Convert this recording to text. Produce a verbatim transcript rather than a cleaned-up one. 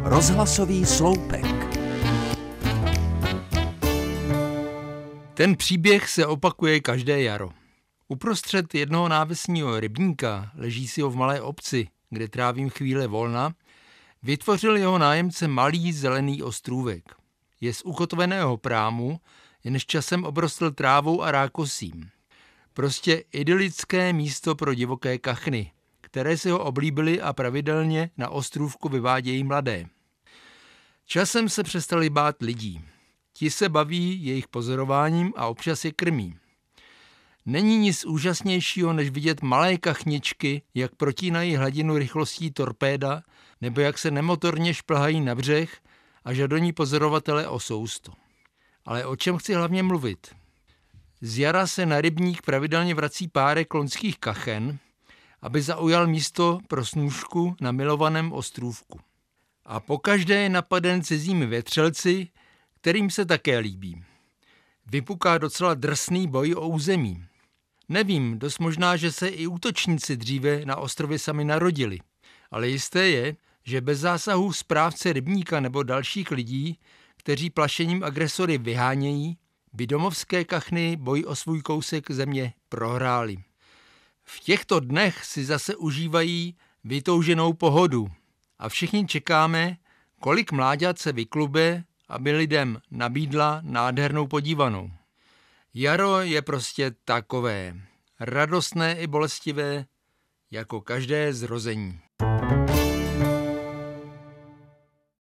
Rozhlasový sloupek. Ten příběh se opakuje každé jaro. Uprostřed jednoho návesního rybníka, leží si ho v malé obci, kde trávím chvíle volna, vytvořil jeho nájemce malý zelený ostrůvek. Je z ukotveného prámu, jenž časem obrostl trávou a rákosím. Prostě idylické místo pro divoké kachny, které si ho oblíbily a pravidelně na ostrůvku vyvádějí mladé. Časem se přestali bát lidí. Ti se baví jejich pozorováním a občas je krmí. Není nic úžasnějšího, než vidět malé kachničky, jak protínají hladinu rychlostí torpéda, nebo jak se nemotorně šplhají na břeh a žadoní pozorovatele o sousto. Ale o čem chci hlavně mluvit? Z jara se na rybník pravidelně vrací párek loňských kachen, aby zaujal místo pro snůšku na milovaném ostrůvku. A pokaždé je napaden cizími vetřelci, kterým se také líbí. Vypuká docela drsný boj o území. Nevím, dost možná, že se i útočníci dříve na ostrově sami narodili, ale jisté je, že bez zásahu správce rybníka nebo dalších lidí, kteří plašením agresory vyhánějí, by domovské kachny boj o svůj kousek země prohráli. V těchto dnech si zase užívají vytouženou pohodu a všichni čekáme, kolik mláďat se vyklube, aby lidem nabídla nádhernou podívanou. Jaro je prostě takové, radostné i bolestivé, jako každé zrození.